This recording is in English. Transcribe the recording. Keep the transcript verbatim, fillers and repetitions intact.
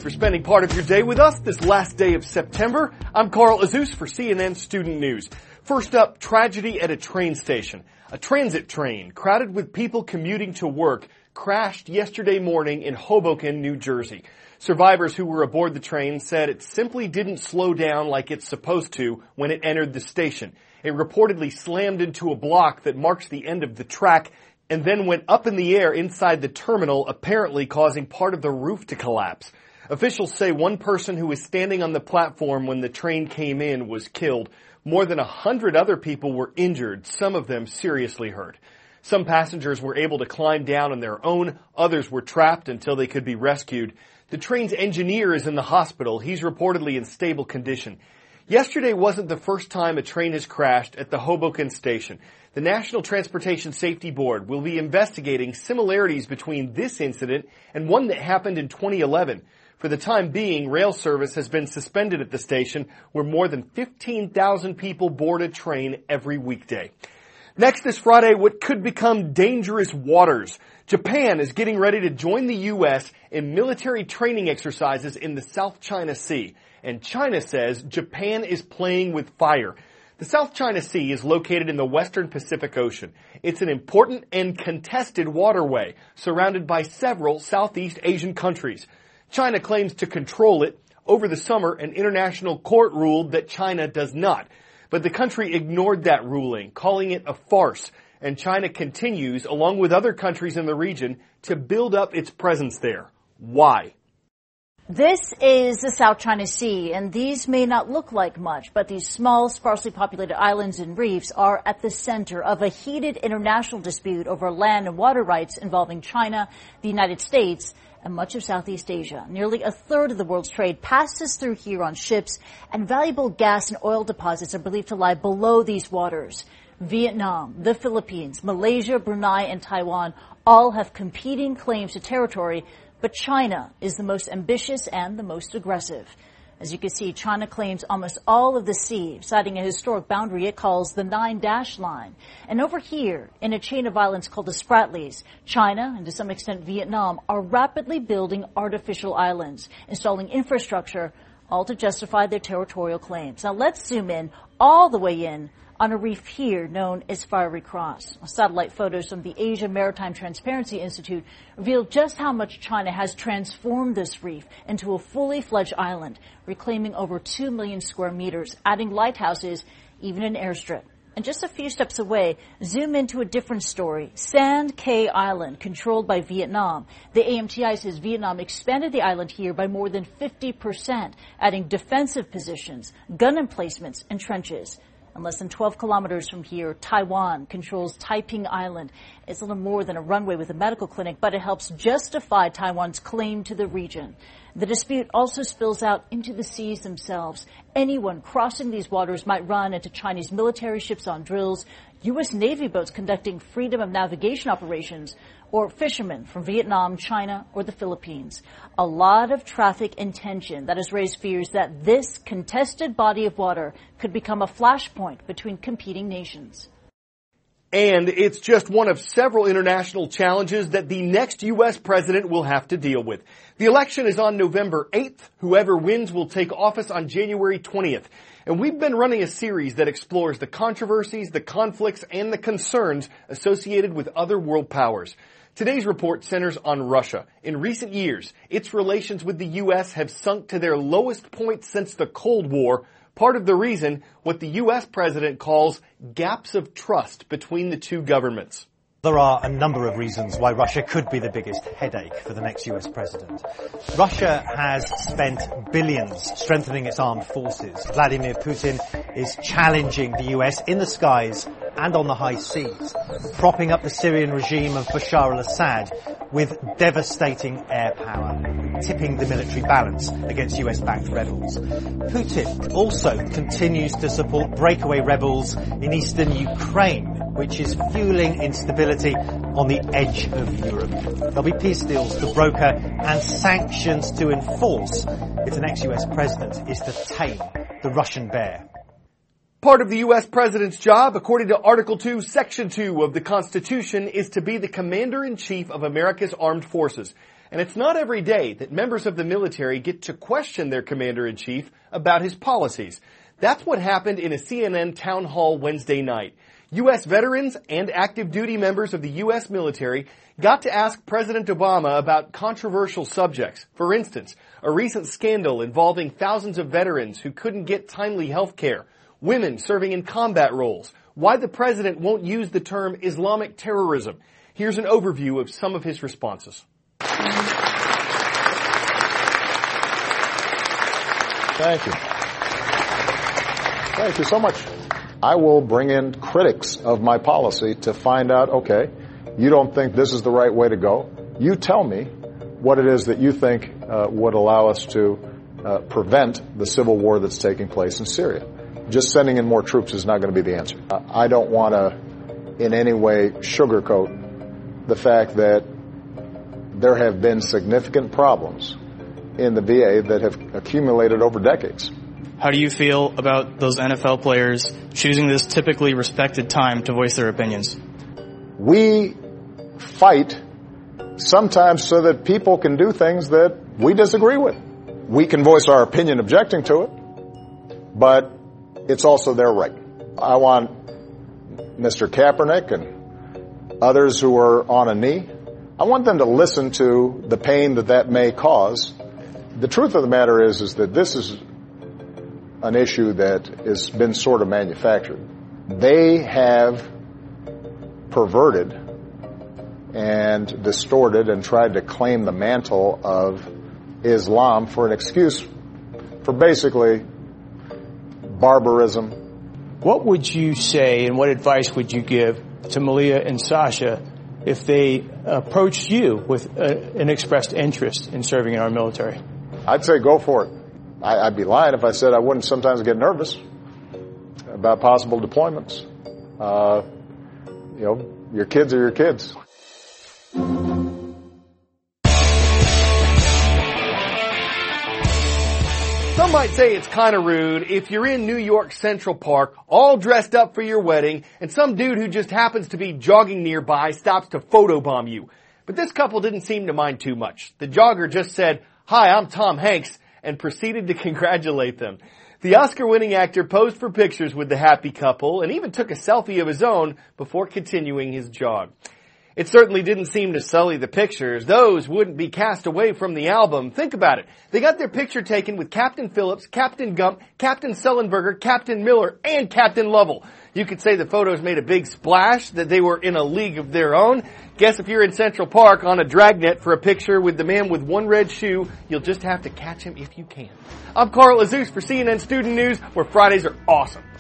you for spending part of your day with us this last day of September. I'm Carl Azus for C N N Student News. First up, tragedy at a train station. A transit train crowded with people commuting to work crashed yesterday morning in Hoboken, New Jersey. Survivors who were aboard the train said it simply didn't slow down like it's supposed to when it entered the station. It reportedly slammed into a block that marks the end of the track and then went up in the air inside the terminal, apparently causing part of the roof to collapse. Officials say one person who was standing on the platform when the train came in was killed. More than a hundred other people were injured, some of them seriously hurt. Some passengers were able to climb down on their own, others were trapped until they could be rescued. The train's engineer is in the hospital. He's reportedly in stable condition. Yesterday wasn't the first time a train has crashed at the Hoboken station. The National Transportation Safety Board will be investigating similarities between this incident and one that happened in twenty eleven. For the time being, rail service has been suspended at the station where more than fifteen thousand people board a train every weekday. Next this Friday, what could become dangerous waters. Japan is getting ready to join the U S in military training exercises in the South China Sea. And China says Japan is playing with fire. The South China Sea is located in the western Pacific Ocean. It's an important and contested waterway surrounded by several Southeast Asian countries. China claims to control it. Over the summer, an international court ruled that China does not. But the country ignored that ruling, calling it a farce. And China continues, along with other countries in the region, to build up its presence there. Why? This is the South China Sea, and these may not look like much, but these small, sparsely populated islands and reefs are at the center of a heated international dispute over land and water rights involving China, the United States, and much of Southeast Asia. Nearly a third of the world's trade passes through here on ships, and valuable gas and oil deposits are believed to lie below these waters. Vietnam, the Philippines, Malaysia, Brunei, and Taiwan all have competing claims to territory, but China is the most ambitious and the most aggressive. As you can see, China claims almost all of the sea, citing a historic boundary it calls the Nine Dash Line. And over here, in a chain of islands called the Spratlys, China, and to some extent Vietnam, are rapidly building artificial islands, installing infrastructure, all to justify their territorial claims. Now let's zoom in, all the way in, on a reef here known as Fiery Cross. Satellite photos from the Asia Maritime Transparency Institute reveal just how much China has transformed this reef into a fully fledged island, reclaiming over two million square meters, adding lighthouses, even an airstrip. And just a few steps away, zoom into a different story. Sand Cay Island, controlled by Vietnam. The A M T I says Vietnam expanded the island here by more than fifty percent, adding defensive positions, gun emplacements, and trenches. And less than twelve kilometers from here, Taiwan controls Taiping Island. It's a little more than a runway with a medical clinic, but it helps justify Taiwan's claim to the region. The dispute also spills out into the seas themselves. Anyone crossing these waters might run into Chinese military ships on drills, U S Navy boats conducting freedom of navigation operations, or fishermen from Vietnam, China, or the Philippines. A lot of traffic and tension that has raised fears that this contested body of water could become a flashpoint between competing nations. And it's just one of several international challenges that the next U S president will have to deal with. The election is on November eighth. Whoever wins will take office on January twentieth. And we've been running a series that explores the controversies, the conflicts, and the concerns associated with other world powers. Today's report centers on Russia. In recent years, its relations with the U S have sunk to their lowest point since the Cold War. Part of the reason, what the U S president calls gaps of trust between the two governments. There are a number of reasons why Russia could be the biggest headache for the next U S president. Russia has spent billions strengthening its armed forces. Vladimir Putin is challenging the U S in the skies and on the high seas, propping up the Syrian regime of Bashar al-Assad with devastating air power, tipping the military balance against U S-backed rebels. Putin also continues to support breakaway rebels in eastern Ukraine, which is fueling instability on the edge of Europe. There'll be peace deals to broker and sanctions to enforce if the next U S president is to tame the Russian bear. Part of the U S president's job, according to Article two, Section two of the Constitution, is to be the commander-in-chief of America's armed forces. And it's not every day that members of the military get to question their commander-in-chief about his policies. That's what happened in a C N N town hall Wednesday night. U S veterans and active duty members of the U S military got to ask President Obama about controversial subjects. For instance, a recent scandal involving thousands of veterans who couldn't get timely health care, women serving in combat roles, why the president won't use the term Islamic terrorism. Here's an overview of some of his responses. Thank you. Thank you so much. I will bring in critics of my policy to find out, okay, you don't think this is the right way to go. You tell me what it is that you think uh, would allow us to uh, prevent the civil war that's taking place in Syria. Just sending in more troops is not going to be the answer. Uh, I don't want to in any way sugarcoat the fact that there have been significant problems in the V A that have accumulated over decades. How do you feel about those N F L players choosing this typically respected time to voice their opinions? We fight sometimes so that people can do things that we disagree with. We can voice our opinion objecting to it, but it's also their right. I want Mister Kaepernick and others who are on a knee, I want them to listen to the pain that that may cause. The truth of the matter is, is that this is an issue that has been sort of manufactured. They have perverted and distorted and tried to claim the mantle of Islam for an excuse for basically barbarism. What would you say and what advice would you give to Malia and Sasha if they approached you with a, an expressed interest in serving in our military? I'd say go for it. I, I'd be lying if I said I wouldn't sometimes get nervous about possible deployments. Uh, you know, your kids are your kids. Some might say it's kind of rude if you're in New York Central Park, all dressed up for your wedding, and some dude who just happens to be jogging nearby stops to photobomb you. But this couple didn't seem to mind too much. The jogger just said, "Hi, I'm Tom Hanks," and proceeded to congratulate them. The Oscar-winning actor posed for pictures with the happy couple and even took a selfie of his own before continuing his jog. It certainly didn't seem to sully the pictures. Those wouldn't be cast away from the album. Think about it. They got their picture taken with Captain Phillips, Captain Gump, Captain Sullenberger, Captain Miller, and Captain Lovell. You could say the photos made a big splash, that they were in a league of their own. Guess if you're in Central Park on a dragnet for a picture with the man with one red shoe, you'll just have to catch him if you can. I'm Carl Azuz for C N N Student News, where Fridays are awesome.